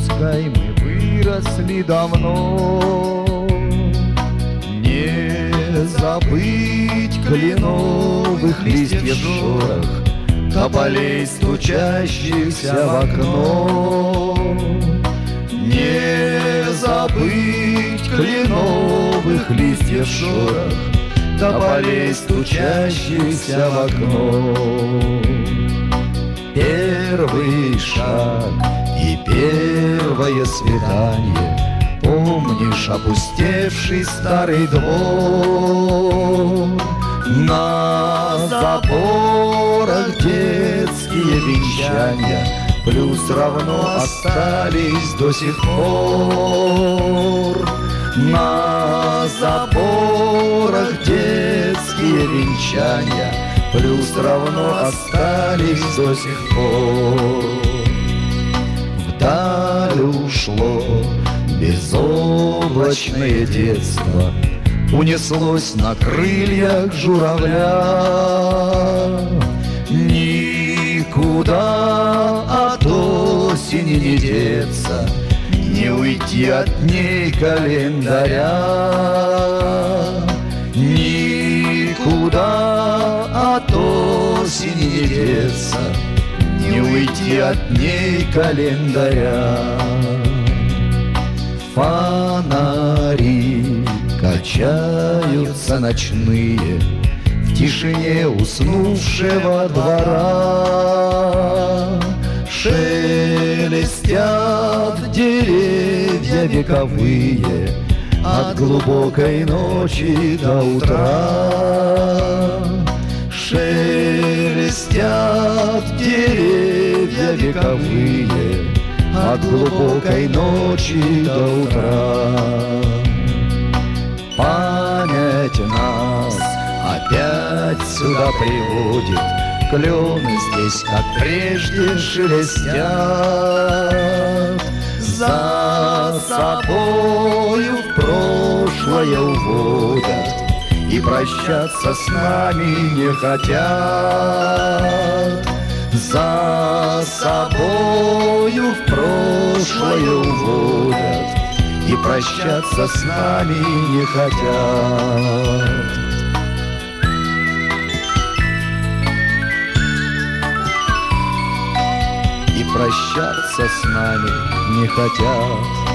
пускай мы выросли давно. Не забыть кленовых листьев шорох, тополей, стучащихся в окно. Не забыть кленовых листьев шорох, тополей, стучащихся в окно. Первый шаг и первое свидание, помнишь опустевший старый двор? На заборах детские венчания плюс равно остались до сих пор. На заборах детские венчания плюс равно остались до сих пор. Вдаль ушло безоблачное детство, унеслось на крыльях журавля. Никуда от осени не деться, не уйти от дней календаря. Никуда от осени не деться, не уйти от дней календаря. Фонари качаются ночные в тишине уснувшего двора. Шелестят деревья вековые от глубокой ночи до утра. Шелестят деревья вековые от глубокой ночи до утра. Память нас опять сюда приводит, клены здесь, как прежде, шелестят. За собою в прошлое уводят и прощаться с нами не хотят. За собою в прошлое уводят и прощаться с нами не хотят. И прощаться с нами не хотят.